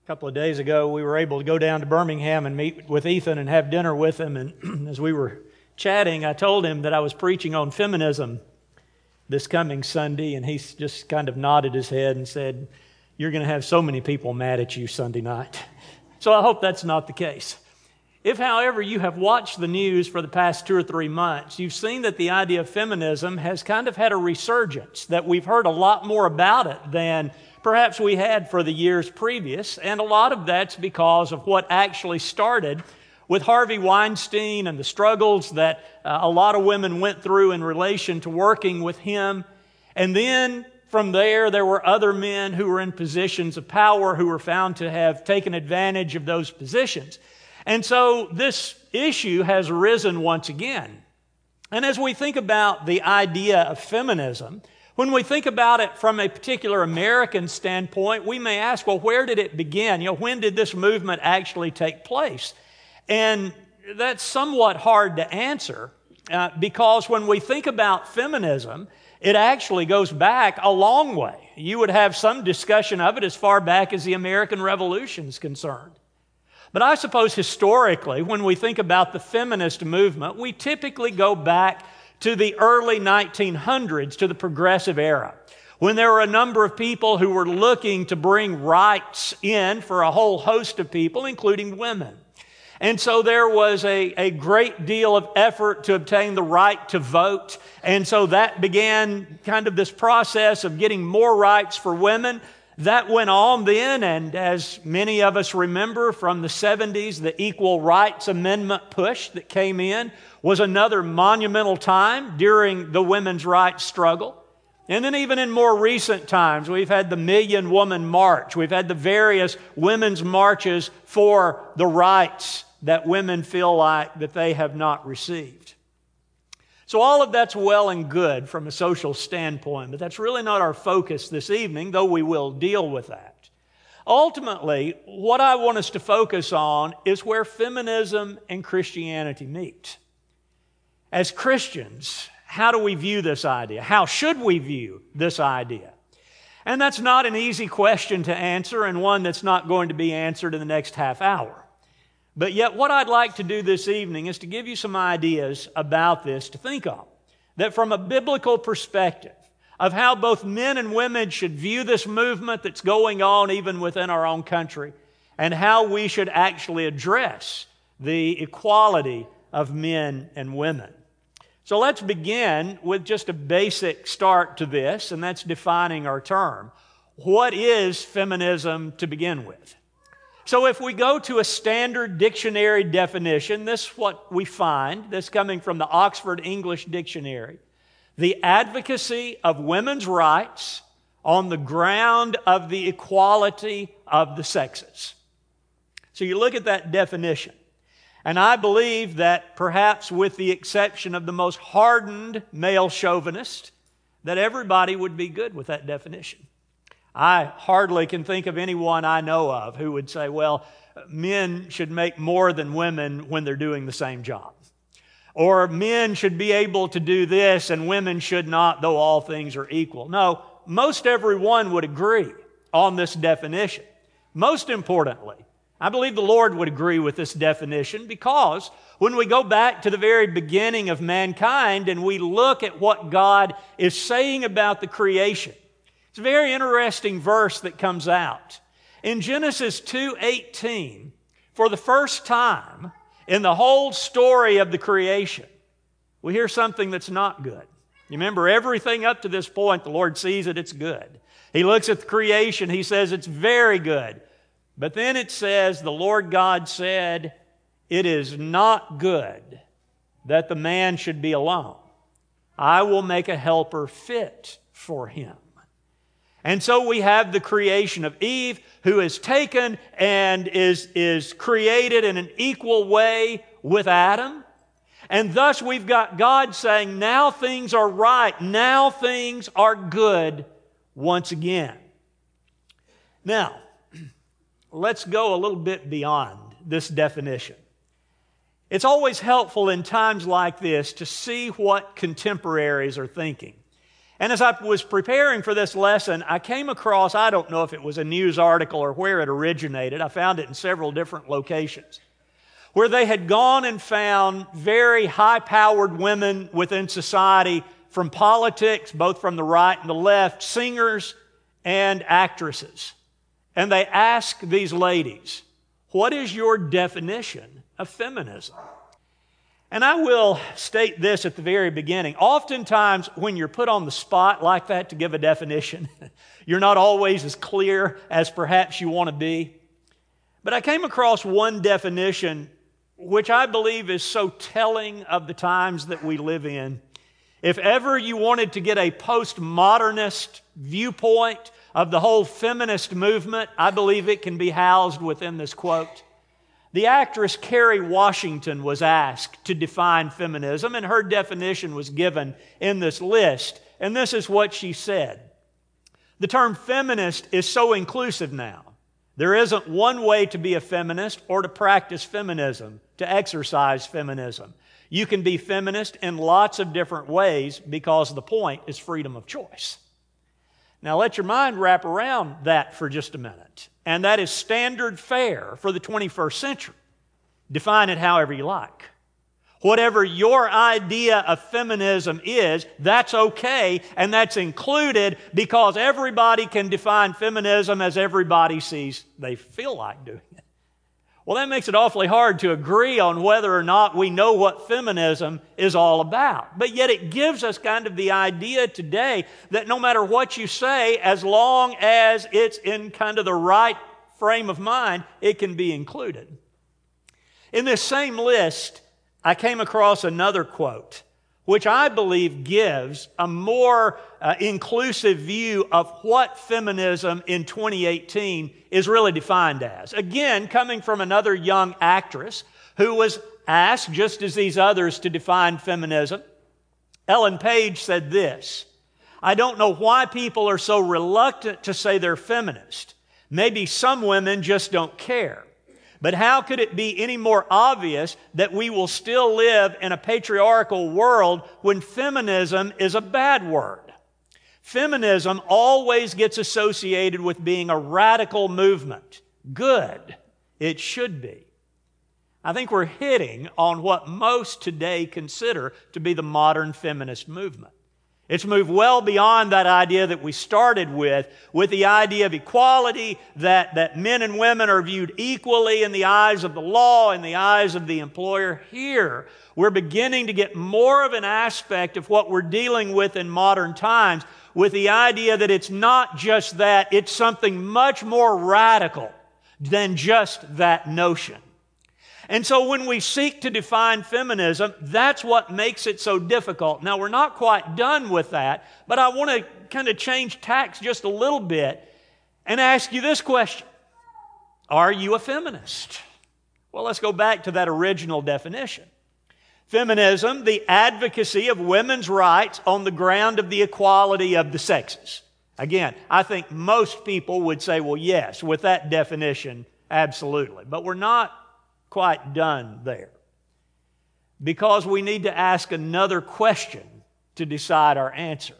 A couple of days ago, we were able to go down to Birmingham and meet with Ethan and have dinner with him. And as we were chatting, I told him that I was preaching on feminism this coming Sunday, and he just kind of nodded his head and said, "You're going to have so many people mad at you Sunday night." So I hope that's not the case. If, however, you have watched the news for the past 2 or 3 months, you've seen that the idea of feminism has kind of had a resurgence, that we've heard a lot more about it than perhaps we had for the years previous, and a lot of that's because of what actually started with Harvey Weinstein and the struggles that a lot of women went through in relation to working with him. And then from there were other men who were in positions of power who were found to have taken advantage of those positions. And so this issue has arisen once again. And as we think about the idea of feminism, when we think about it from a particular American standpoint, we may ask, well, where did it begin? When did this movement actually take place? And that's somewhat hard to answer because when we think about feminism, it actually goes back a long way. You would have some discussion of it as far back as the American Revolution is concerned. But I suppose historically, when we think about the feminist movement, we typically go back to the early 1900s, to the Progressive Era, when there were a number of people who were looking to bring rights in for a whole host of people, including women. And so there was a great deal of effort to obtain the right to vote. And so that began kind of this process of getting more rights for women. That went on then, and as many of us remember from the 70s, the Equal Rights Amendment push that came in was another monumental time during the women's rights struggle. And then even in more recent times, we've had the Million Woman March. We've had the various women's marches for the rights that women feel like that they have not received. So all of that's well and good from a social standpoint, but that's really not our focus this evening, though we will deal with that. Ultimately, what I want us to focus on is where feminism and Christianity meet. As Christians, how do we view this idea? How should we view this idea? And that's not an easy question to answer, and one that's not going to be answered in the next half hour. But yet what I'd like to do this evening is to give you some ideas about this to think of. That from a biblical perspective of how both men and women should view this movement that's going on even within our own country, and how we should actually address the equality of men and women. So let's begin with just a basic start to this, and that's defining our term. What is feminism to begin with? So if we go to a standard dictionary definition, this is what we find. This coming from the Oxford English Dictionary. The advocacy of women's rights on the ground of the equality of the sexes. So you look at that definition. And I believe that perhaps with the exception of the most hardened male chauvinist, that everybody would be good with that definition. I hardly can think of anyone I know of who would say, well, men should make more than women when they're doing the same job. Or men should be able to do this and women should not, though all things are equal. No, most everyone would agree on this definition. Most importantly, I believe the Lord would agree with this definition because when we go back to the very beginning of mankind and we look at what God is saying about the creation, it's a very interesting verse that comes out. In Genesis 2:18, for the first time in the whole story of the creation, we hear something that's not good. You remember, everything up to this point, the Lord sees it, it's good. He looks at the creation, He says it's very good. But then it says, the Lord God said, it is not good that the man should be alone. I will make a helper fit for him. And so we have the creation of Eve, who is taken and is created in an equal way with Adam. And thus we've got God saying, now things are right, now things are good once again. Now, let's go a little bit beyond this definition. It's always helpful in times like this to see what contemporaries are thinking. And as I was preparing for this lesson, I came across, I don't know if it was a news article or where it originated. I found it in several different locations, where they had gone and found very high-powered women within society from politics, both from the right and the left, singers and actresses. And they asked these ladies, what is your definition of feminism? And I will state this at the very beginning. Oftentimes, when you're put on the spot like that to give a definition, you're not always as clear as perhaps you want to be. But I came across one definition which I believe is so telling of the times that we live in. If ever you wanted to get a postmodernist viewpoint of the whole feminist movement, I believe it can be housed within this quote. The actress Kerry Washington was asked to define feminism, and her definition was given in this list. And this is what she said. The term feminist is so inclusive now. There isn't one way to be a feminist or to practice feminism, to exercise feminism. You can be feminist in lots of different ways because the point is freedom of choice. Now let your mind wrap around that for just a minute. And that is standard fare for the 21st century. Define it however you like. Whatever your idea of feminism is, that's okay, and that's included because everybody can define feminism as everybody sees they feel like doing it. Well, that makes it awfully hard to agree on whether or not we know what feminism is all about. But yet it gives us kind of the idea today that no matter what you say, as long as it's in kind of the right frame of mind, it can be included. In this same list, I came across another quote, which I believe gives a more inclusive view of what feminism in 2018 is really defined as. Again, coming from another young actress who was asked, just as these others, to define feminism. Ellen Page said this, "I don't know why people are so reluctant to say they're feminist. Maybe some women just don't care. But how could it be any more obvious that we will still live in a patriarchal world when feminism is a bad word? Feminism always gets associated with being a radical movement. Good. It should be." I think we're hitting on what most today consider to be the modern feminist movement. It's moved well beyond that idea that we started with the idea of equality, that men and women are viewed equally in the eyes of the law, in the eyes of the employer. Here, we're beginning to get more of an aspect of what we're dealing with in modern times, with the idea that it's not just that, it's something much more radical than just that notion. And so when we seek to define feminism, that's what makes it so difficult. Now, we're not quite done with that, but I want to kind of change tacks just a little bit and ask you this question. Are you a feminist? Well, let's go back to that original definition. Feminism, the advocacy of women's rights on the ground of the equality of the sexes. Again, I think most people would say, well, yes, with that definition, absolutely. But we're not quite done there, because we need to ask another question to decide our answer.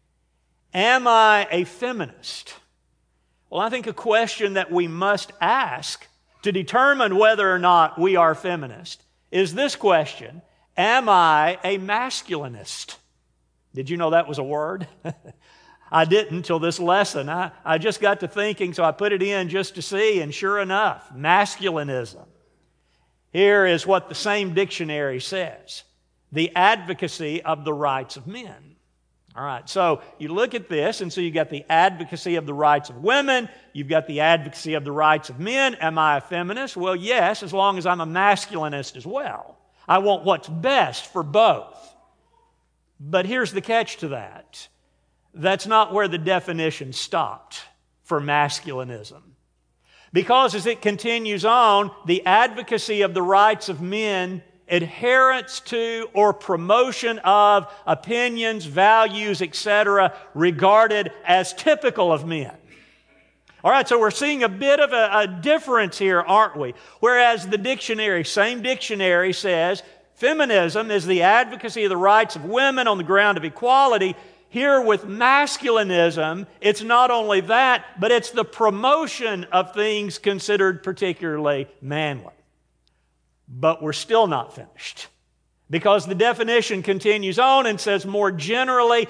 Am I a feminist? Well, I think a question that we must ask to determine whether or not we are feminist is this question: am I a masculinist? Did you know that was a word? I didn't until this lesson. I just got to thinking, so I put it in just to see, and sure enough, masculinism. Here is what the same dictionary says: the advocacy of the rights of men. All right, so you look at this, and so you got the advocacy of the rights of women, you've got the advocacy of the rights of men. Am I a feminist? Well, yes, as long as I'm a masculinist as well. I want what's best for both. But here's the catch to that. That's not where the definition stopped for masculinism. Because as it continues on, the advocacy of the rights of men, adherence to or promotion of opinions, values, etc., regarded as typical of men. All right, so we're seeing a bit of a difference here, aren't we? Whereas the dictionary, same dictionary, says feminism is the advocacy of the rights of women on the ground of equality, Here with masculinism, it's not only that, but it's the promotion of things considered particularly manly. But we're still not finished, because the definition continues on and says more generally,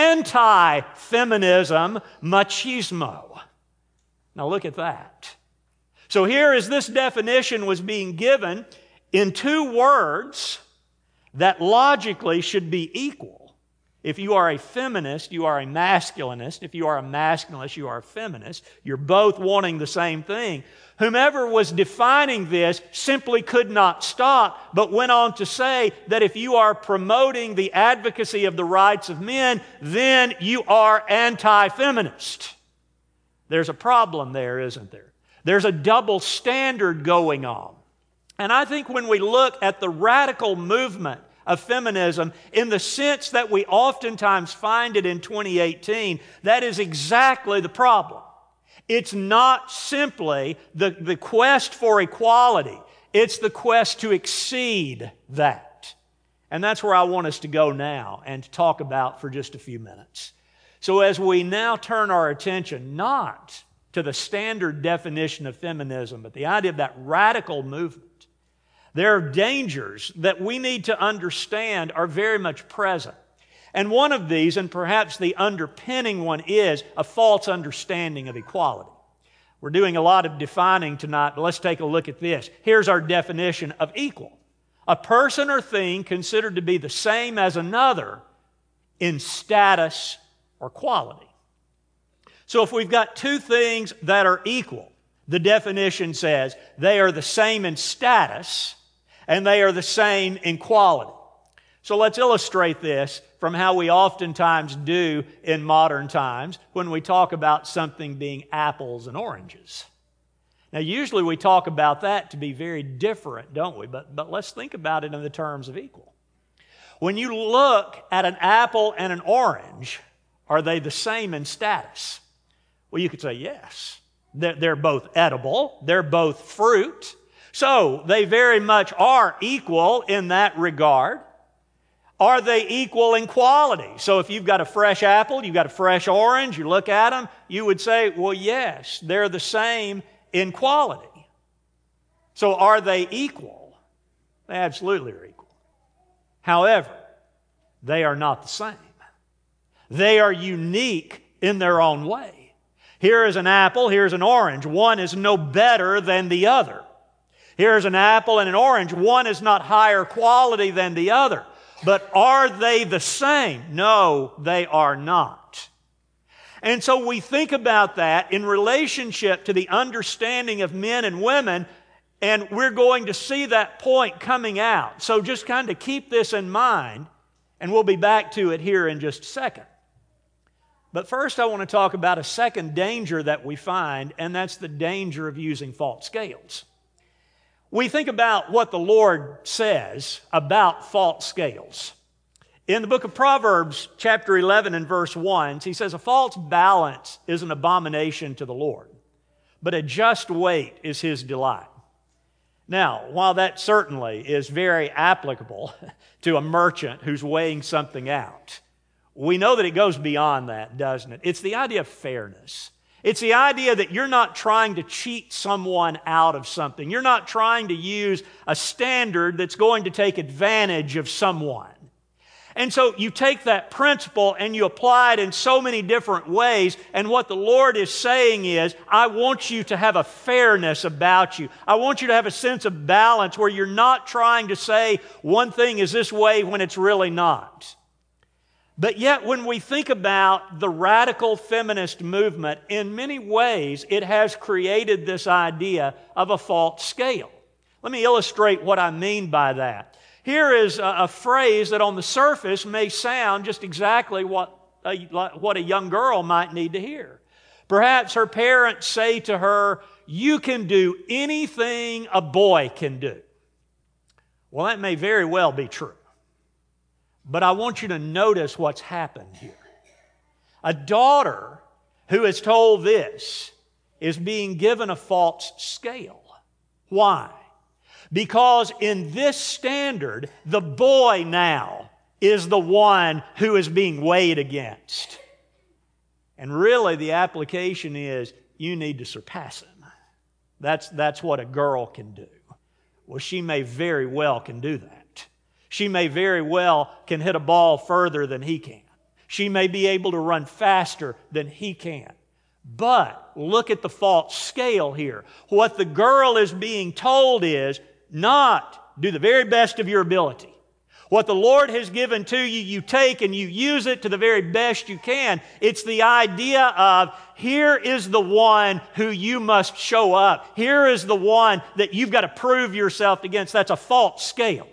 anti-feminism, machismo. Now look at that. So here as this definition was being given in two words that logically should be equal. If you are a feminist, you are a masculinist. If you are a masculinist, you are a feminist. You're both wanting the same thing. Whomever was defining this simply could not stop, but went on to say that if you are promoting the advocacy of the rights of men, then you are anti-feminist. There's a problem there, isn't there? There's a double standard going on. And I think when we look at the radical movement of feminism in the sense that we oftentimes find it in 2018, that is exactly the problem. It's not simply the quest for equality. It's the quest to exceed that. And that's where I want us to go now and to talk about for just a few minutes. So as we now turn our attention not to the standard definition of feminism, but the idea of that radical movement, there are dangers that we need to understand are very much present. And one of these, and perhaps the underpinning one, is a false understanding of equality. We're doing a lot of defining tonight, but let's take a look at this. Here's our definition of equal. A person or thing considered to be the same as another in status or quality. So if we've got two things that are equal, the definition says they are the same in status and they are the same in quality. So let's illustrate this from how we oftentimes do in modern times when we talk about something being apples and oranges. Now, usually we talk about that to be very different, don't we? But let's think about it in the terms of equal. When you look at an apple and an orange, are they the same in status? Well, you could say yes. They're both edible. They're both fruit. So they very much are equal in that regard. Are they equal in quality? So if you've got a fresh apple, you've got a fresh orange, you look at them, you would say, well, yes, they're the same in quality. So are they equal? They absolutely are equal. However, they are not the same. They are unique in their own way. Here is an apple, here's an orange. One is no better than the other. Here's an apple and an orange. One is not higher quality than the other. But are they the same? No, they are not. And so we think about that in relationship to the understanding of men and women, and we're going to see that point coming out. So just kind of keep this in mind, and we'll be back to it here in just a second. But first I want to talk about a second danger that we find, and that's the danger of using false scales. We think about what the Lord says about false scales. In the book of Proverbs, chapter 11 and verse 1, he says, a false balance is an abomination to the Lord, but a just weight is His delight. Now, while that certainly is very applicable to a merchant who's weighing something out, we know that it goes beyond that, doesn't it? It's the idea of fairness. It's the idea that you're not trying to cheat someone out of something. You're not trying to use a standard that's going to take advantage of someone. And so you take that principle and you apply it in so many different ways. And what the Lord is saying is, I want you to have a fairness about you. I want you to have a sense of balance where you're not trying to say one thing is this way when it's really not. But yet when we think about the radical feminist movement, in many ways it has created this idea of a false scale. Let me illustrate what I mean by that. Here is a phrase that on the surface may sound just exactly what a young girl might need to hear. Perhaps her parents say to her, you can do anything a boy can do. Well, that may very well be true. But I want you to notice what's happened here. A daughter who is told this is being given a false scale. Why? Because in this standard, the boy now is the one who is being weighed against. And really the application is you need to surpass him. That's what a girl can do. Well, she may very well can do that. She may very well can hit a ball further than he can. She may be able to run faster than he can. But look at the false scale here. What the girl is being told is not do the very best of your ability. What the Lord has given to you, you take and you use it to the very best you can. It's the idea of here is the one who you must show up. Here is the one that you've got to prove yourself against. That's a false scale.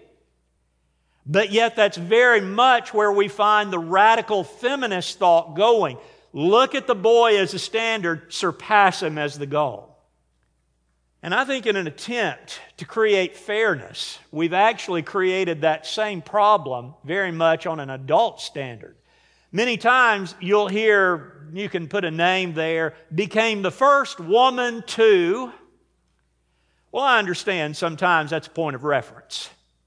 But yet that's very much where we find the radical feminist thought going. Look at the boy as a standard, surpass him as the goal. And I think in an attempt to create fairness, we've actually created that same problem very much on an adult standard. Many times you'll hear, you can put a name there, became the first woman to. Well, I understand sometimes that's a point of reference.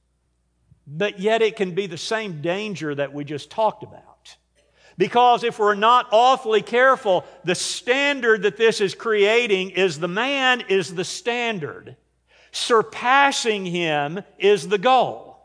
But yet it can be the same danger that we just talked about. Because if we're not awfully careful, the standard that this is creating is the man is the standard. Surpassing him is the goal.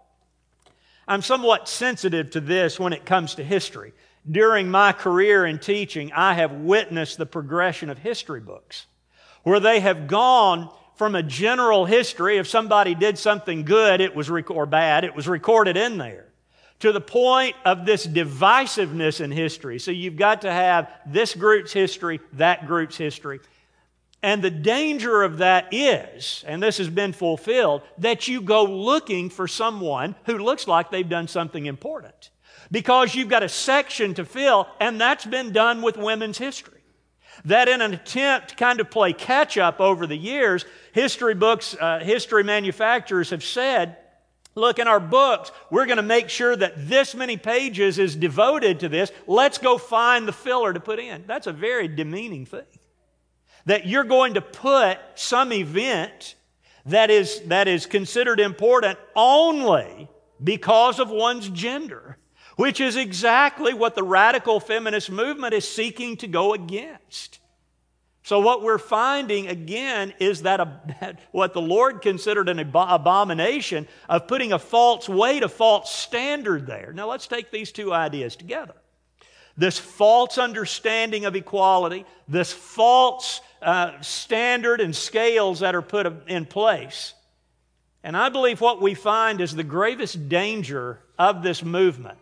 I'm somewhat sensitive to this when it comes to history. During my career in teaching, I have witnessed the progression of history books, where they have gone from a general history, if somebody did something good or bad, it was recorded in there, to the point of this divisiveness in history. So you've got to have this group's history, that group's history. And the danger of that is, and this has been fulfilled, that you go looking for someone who looks like they've done something important. Because you've got a section to fill, and that's been done with women's history. That in an attempt to kind of play catch-up over the years, history books, history manufacturers have said, look, in our books, we're going to make sure that this many pages is devoted to this. Let's go find the filler to put in. That's a very demeaning thing. That you're going to put some event that is considered important only because of one's gender, which is exactly what the radical feminist movement is seeking to go against. So what we're finding again is that what the Lord considered an abomination of putting a false weight, a false standard there. Now let's take these two ideas together. This false understanding of equality, this false standard and scales that are put in place. And I believe what we find is the gravest danger of this movement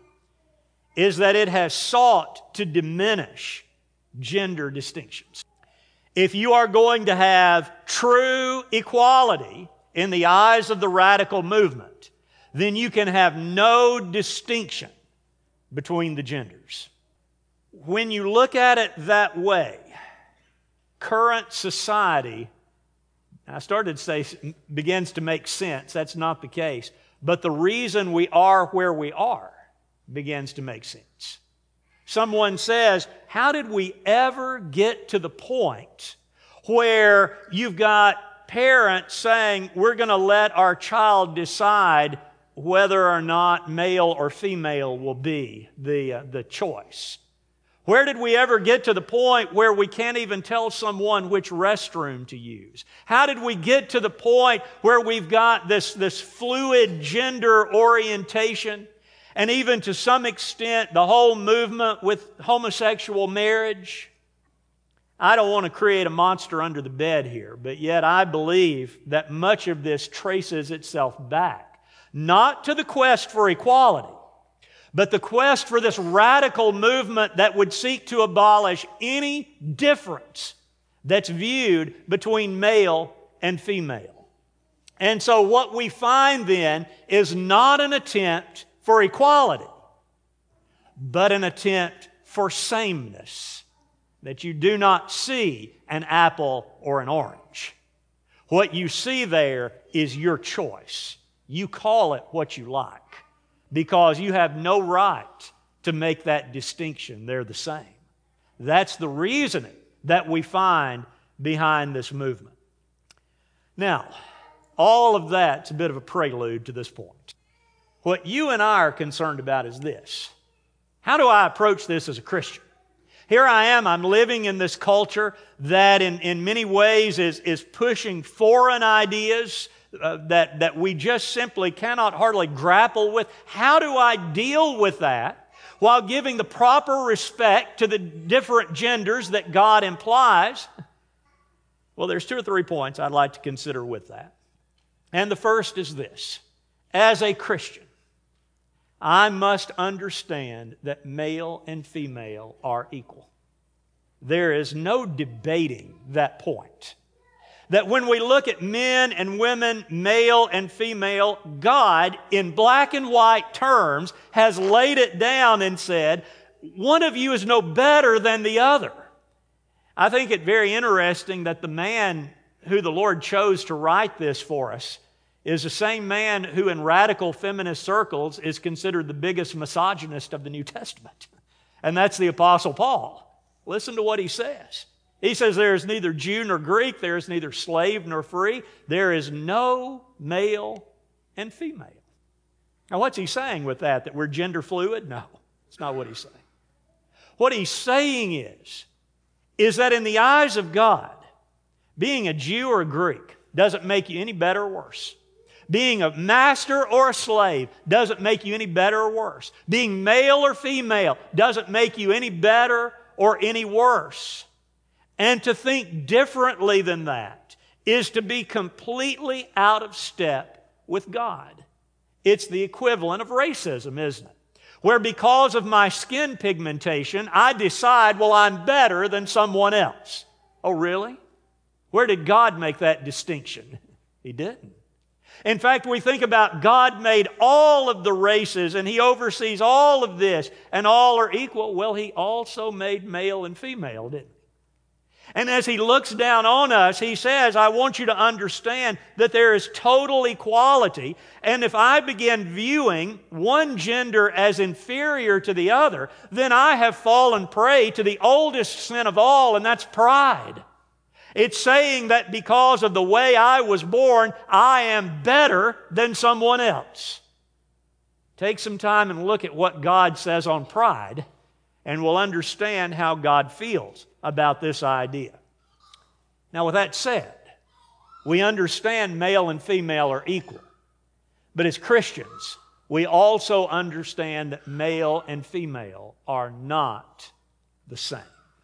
is that it has sought to diminish gender distinctions. If you are going to have true equality in the eyes of the radical movement, then you can have no distinction between the genders. When you look at it that way, current society, I started to say, begins to make sense. That's not the case. But the reason we are where we are begins to make sense. Someone says, how did we ever get to the point where you've got parents saying, we're going to let our child decide whether or not male or female will be the choice? Where did we ever get to the point where we can't even tell someone which restroom to use? How did we get to the point where we've got this fluid gender orientation? And even to some extent, the whole movement with homosexual marriage. I don't want to create a monster under the bed here, but yet I believe that much of this traces itself back, not to the quest for equality, but the quest for this radical movement that would seek to abolish any difference that's viewed between male and female. And so what we find then is not an attempt for equality, but an attempt for sameness, that you do not see an apple or an orange. What you see there is your choice. You call it what you like, because you have no right to make that distinction. They're the same. That's the reasoning that we find behind this movement. Now, all of that's a bit of a prelude to this point. What you and I are concerned about is this. How do I approach this as a Christian? Here I am, I'm living in this culture that in many ways is pushing foreign ideas that we just simply cannot hardly grapple with. How do I deal with that while giving the proper respect to the different genders that God implies? Well, there's 2 or 3 points I'd like to consider with that. And the first is this. As a Christian, I must understand that male and female are equal. There is no debating that point. That when we look at men and women, male and female, God, in black and white terms, has laid it down and said, one of you is no better than the other. I think it very interesting that the man who the Lord chose to write this for us is the same man who in radical feminist circles is considered the biggest misogynist of the New Testament. And that's the Apostle Paul. Listen to what he says. He says there is neither Jew nor Greek, there is neither slave nor free, there is no male and female. Now what's he saying with that? That we're gender fluid? No, it's not what he's saying. What he's saying is that in the eyes of God, being a Jew or a Greek doesn't make you any better or worse. Being a master or a slave doesn't make you any better or worse. Being male or female doesn't make you any better or any worse. And to think differently than that is to be completely out of step with God. It's the equivalent of racism, isn't it? Where because of my skin pigmentation, I decide, well, I'm better than someone else. Oh, really? Where did God make that distinction? He didn't. In fact, we think about God made all of the races and He oversees all of this and all are equal. Well, He also made male and female, didn't He? And as He looks down on us, He says, I want you to understand that there is total equality. And if I begin viewing one gender as inferior to the other, then I have fallen prey to the oldest sin of all, and that's pride. It's saying that because of the way I was born, I am better than someone else. Take some time and look at what God says on pride, and we'll understand how God feels about this idea. Now, with that said, we understand male and female are equal. But as Christians, we also understand that male and female are not the same.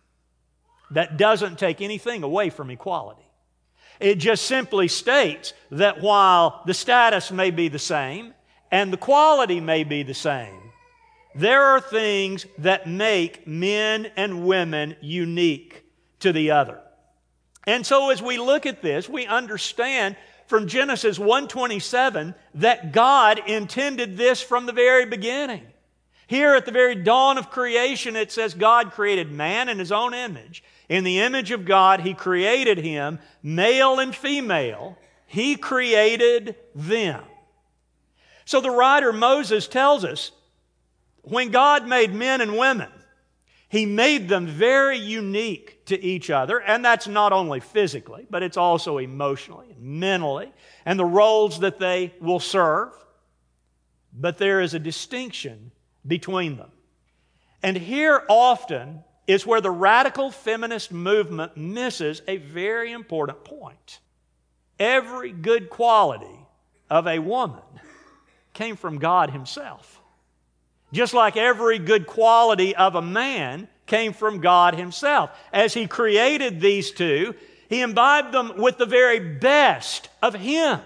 That doesn't take anything away from equality. It just simply states that while the status may be the same and the quality may be the same, there are things that make men and women unique to the other. And so as we look at this, we understand from Genesis 1:27 that God intended this from the very beginning. Here at the very dawn of creation, it says God created man in His own image. In the image of God, He created him, male and female. He created them. So the writer Moses tells us, when God made men and women, He made them very unique to each other, and that's not only physically, but it's also emotionally and mentally, and the roles that they will serve. But there is a distinction between them. And here often is where the radical feminist movement misses a very important point. Every good quality of a woman came from God Himself. Just like every good quality of a man came from God Himself. As He created these two, He imbibed them with the very best of Him.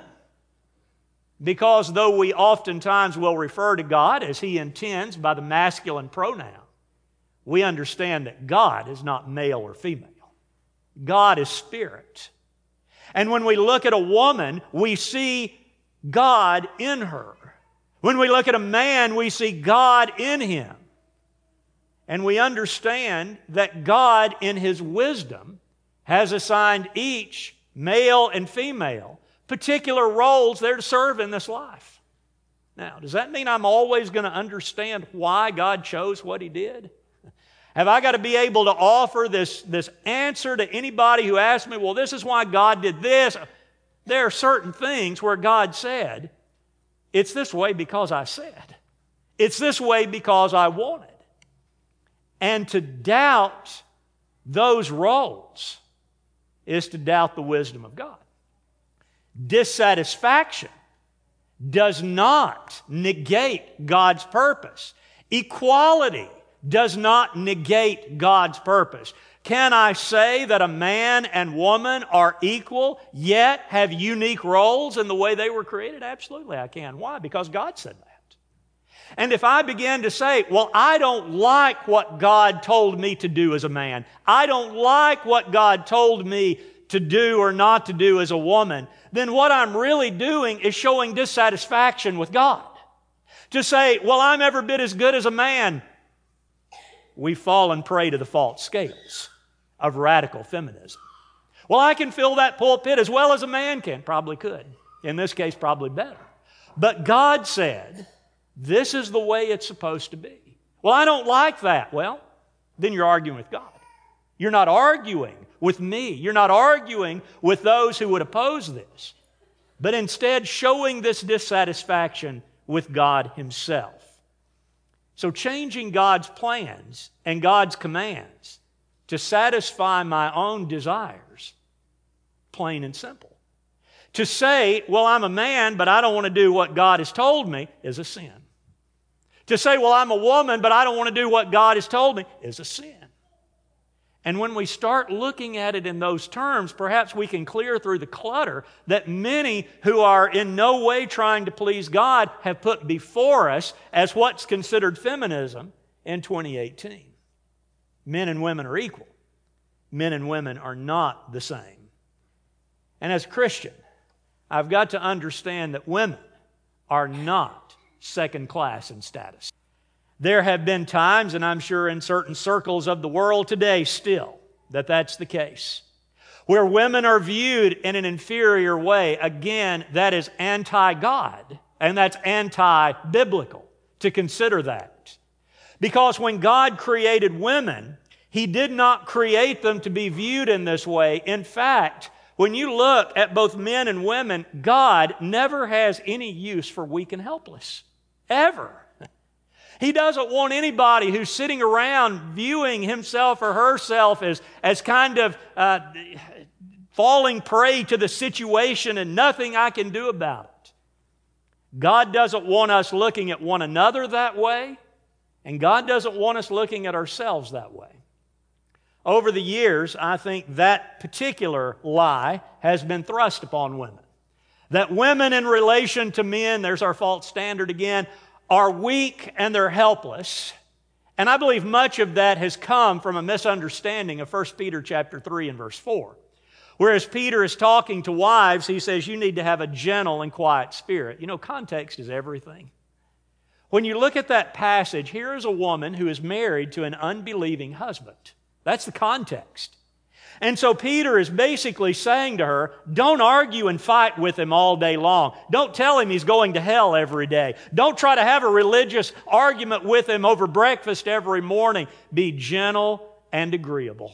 Because though we oftentimes will refer to God as He intends by the masculine pronoun, we understand that God is not male or female. God is spirit. And when we look at a woman, we see God in her. When we look at a man, we see God in him. And we understand that God, in His wisdom, has assigned each, male and female, particular roles they're to serve in this life. Now, does that mean I'm always going to understand why God chose what He did? Have I got to be able to offer this answer to anybody who asks me, well, this is why God did this? There are certain things where God said, It's this way because I said. It's this way because I wanted. And to doubt those roles is to doubt the wisdom of God. Dissatisfaction does not negate God's purpose. Equality does not negate God's purpose. Can I say that a man and woman are equal, yet have unique roles in the way they were created? Absolutely, I can. Why? Because God said that. And if I begin to say, well, I don't like what God told me to do as a man, I don't like what God told me to do or not to do as a woman, then what I'm really doing is showing dissatisfaction with God. To say, well, I'm every bit as good as a man, we've fallen prey to the false scales of radical feminism. Well, I can fill that pulpit as well as a man can. Probably could. In this case, probably better. But God said, this is the way it's supposed to be. Well, I don't like that. Well, then you're arguing with God. You're not arguing with me. You're not arguing with those who would oppose this, but instead showing this dissatisfaction with God Himself. So changing God's plans and God's commands to satisfy my own desires, plain and simple. To say, well, I'm a man, but I don't want to do what God has told me, is a sin. To say, well, I'm a woman, but I don't want to do what God has told me, is a sin. And when we start looking at it in those terms, perhaps we can clear through the clutter that many who are in no way trying to please God have put before us as what's considered feminism in 2018. Men and women are equal. Men and women are not the same. And as a Christian, I've got to understand that women are not second class in status. There have been times, and I'm sure in certain circles of the world today still, that that's the case, where women are viewed in an inferior way. Again, that is anti-God, and that's anti-biblical to consider that. Because when God created women, He did not create them to be viewed in this way. In fact, when you look at both men and women, God never has any use for weak and helpless. Ever. He doesn't want anybody who's sitting around viewing himself or herself as kind of falling prey to the situation and nothing I can do about it. God doesn't want us looking at one another that way, and God doesn't want us looking at ourselves that way. Over the years, I think that particular lie has been thrust upon women. That women in relation to men, there's our false standard again, are weak and they're helpless. And I believe much of that has come from a misunderstanding of 1 Peter chapter 3 and verse 4. Whereas Peter is talking to wives, he says you need to have a gentle and quiet spirit. You know, context is everything. When you look at that passage, here is a woman who is married to an unbelieving husband. That's the context. And so Peter is basically saying to her, don't argue and fight with him all day long. Don't tell him he's going to hell every day. Don't try to have a religious argument with him over breakfast every morning. Be gentle and agreeable.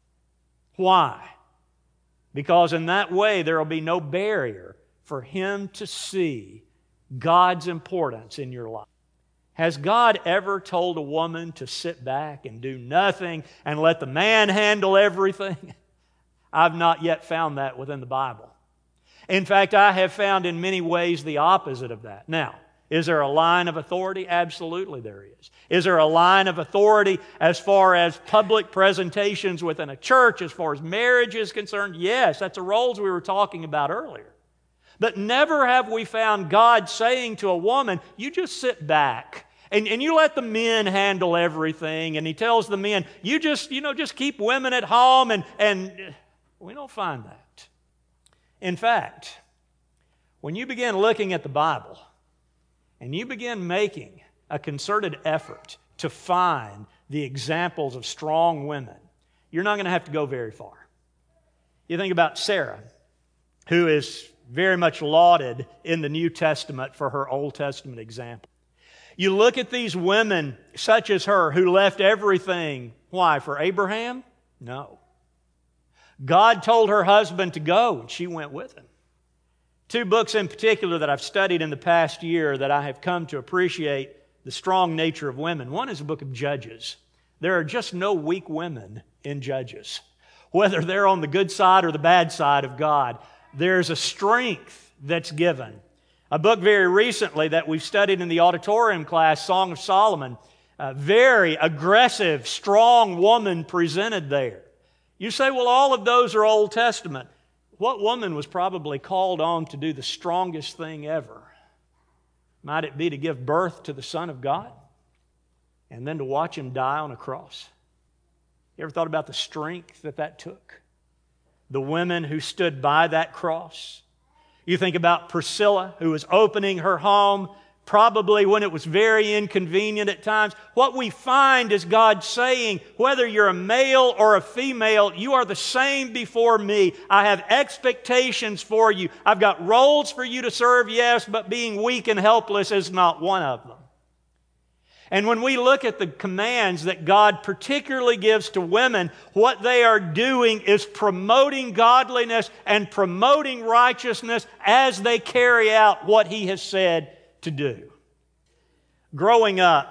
Why? Because in that way there will be no barrier for him to see God's importance in your life. Has God ever told a woman to sit back and do nothing and let the man handle everything? I've not yet found that within the Bible. In fact, I have found in many ways the opposite of that. Now, is there a line of authority? Absolutely there is. Is there a line of authority as far as public presentations within a church, as far as marriage is concerned? Yes, that's the roles we were talking about earlier. But never have we found God saying to a woman, you just sit back and you let the men handle everything. And He tells the men, you just keep women at home. And we don't find that. In fact, when you begin looking at the Bible and you begin making a concerted effort to find the examples of strong women, you're not going to have to go very far. You think about Sarah, who is very much lauded in the New Testament for her Old Testament example. You look at these women such as her who left everything. Why? For Abraham? No. God told her husband to go, and she went with him. Two books in particular that I've studied in the past year that I have come to appreciate the strong nature of women. One is the book of Judges. There are just no weak women in Judges. Whether they're on the good side or the bad side of God, there's a strength that's given. A book very recently that we've studied in the auditorium class, Song of Solomon, a very aggressive, strong woman presented there. You say, well, all of those are Old Testament. What woman was probably called on to do the strongest thing ever? Might it be to give birth to the Son of God and then to watch Him die on a cross? You ever thought about the strength that took? The women who stood by that cross. You think about Priscilla, who was opening her home, probably when it was very inconvenient at times. What we find is God saying, whether you're a male or a female, you are the same before me. I have expectations for you. I've got roles for you to serve, yes, but being weak and helpless is not one of them. And when we look at the commands that God particularly gives to women, what they are doing is promoting godliness and promoting righteousness as they carry out what He has said to do. Growing up,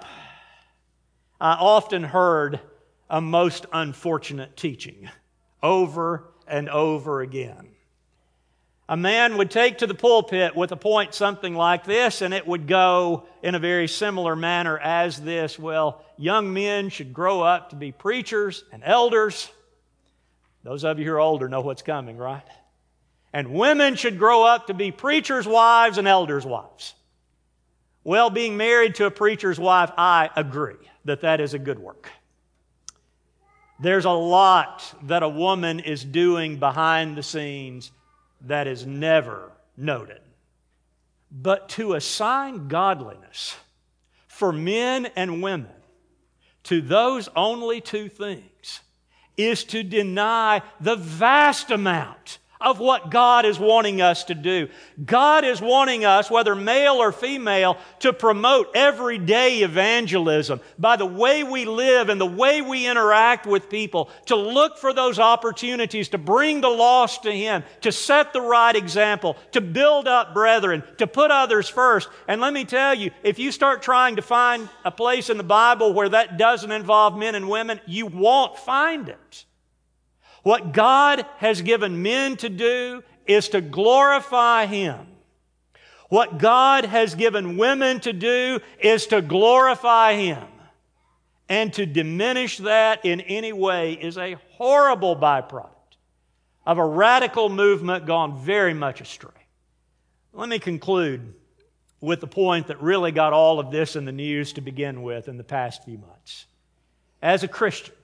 I often heard a most unfortunate teaching over and over again. A man would take to the pulpit with a point something like this, and it would go in a very similar manner as this. Well, young men should grow up to be preachers and elders. Those of you who are older know what's coming, right? And women should grow up to be preachers' wives and elders' wives. Well, being married to a preacher's wife, I agree that is a good work. There's a lot that a woman is doing behind the scenes that is never noted. But to assign godliness for men and women to those only two things is to deny the vast amount of what God is wanting us to do. God is wanting us, whether male or female, to promote everyday evangelism by the way we live and the way we interact with people, to look for those opportunities to bring the lost to Him, to set the right example, to build up brethren, to put others first. And let me tell you, if you start trying to find a place in the Bible where that doesn't involve men and women, you won't find it. What God has given men to do is to glorify Him. What God has given women to do is to glorify Him. And to diminish that in any way is a horrible byproduct of a radical movement gone very much astray. Let me conclude with the point that really got all of this in the news to begin with in the past few months. As a Christian,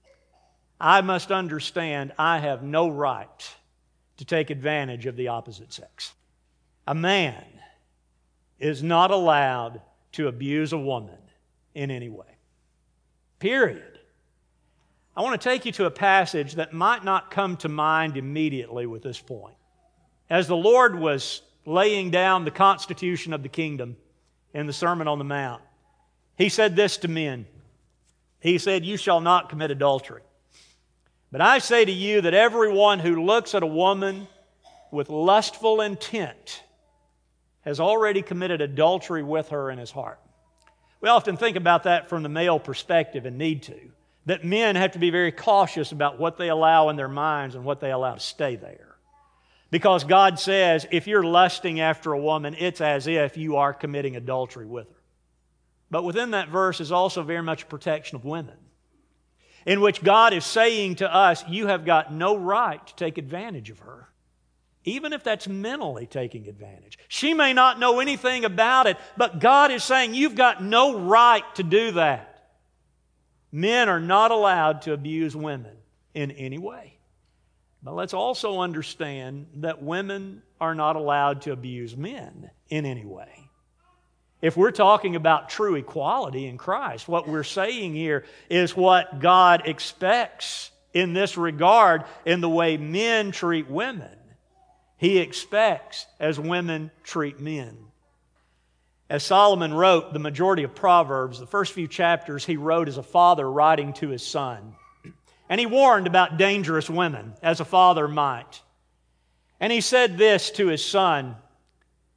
I must understand I have no right to take advantage of the opposite sex. A man is not allowed to abuse a woman in any way. Period. I want to take you to a passage that might not come to mind immediately with this point. As the Lord was laying down the constitution of the kingdom in the Sermon on the Mount, He said this to men. He said, "You shall not commit adultery. But I say to you that everyone who looks at a woman with lustful intent has already committed adultery with her in his heart." We often think about that from the male perspective and need to. That men have to be very cautious about what they allow in their minds and what they allow to stay there. Because God says if you're lusting after a woman, it's as if you are committing adultery with her. But within that verse is also very much a protection of women, in which God is saying to us, you have got no right to take advantage of her, even if that's mentally taking advantage. She may not know anything about it, but God is saying you've got no right to do that. Men are not allowed to abuse women in any way. But let's also understand that women are not allowed to abuse men in any way. If we're talking about true equality in Christ, what we're saying here is what God expects in this regard in the way men treat women. He expects as women treat men. As Solomon wrote the majority of Proverbs, the first few chapters he wrote as a father writing to his son. And he warned about dangerous women, as a father might. And he said this to his son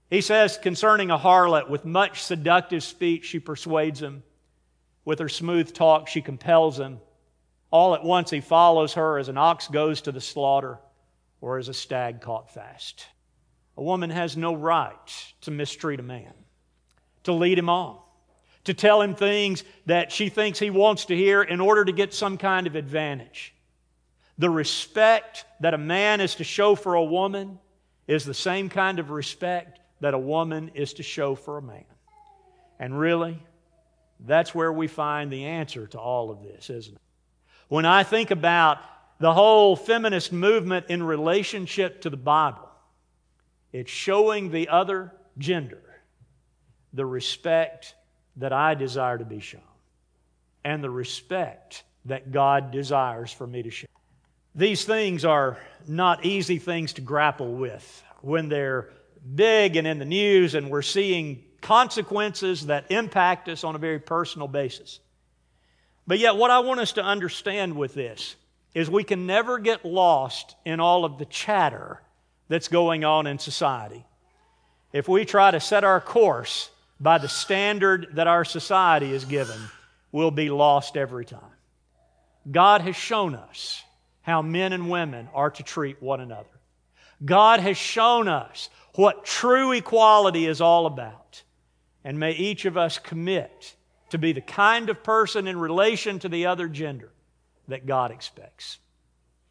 He says concerning a harlot, with much seductive speech she persuades him. With her smooth talk she compels him. All at once he follows her as an ox goes to the slaughter or as a stag caught fast. A woman has no right to mistreat a man, to lead him on, to tell him things that she thinks he wants to hear in order to get some kind of advantage. The respect that a man is to show for a woman is the same kind of respect that a woman is to show for a man. And really, that's where we find the answer to all of this, isn't it? When I think about the whole feminist movement in relationship to the Bible, it's showing the other gender the respect that I desire to be shown and the respect that God desires for me to show. These things are not easy things to grapple with when they're big and in the news and we're seeing consequences that impact us on a very personal basis. But yet what I want us to understand with this is we can never get lost in all of the chatter that's going on in society. If we try to set our course by the standard that our society is given, we'll be lost every time. God has shown us how men and women are to treat one another. God has shown us what true equality is all about. And may each of us commit to be the kind of person in relation to the other gender that God expects.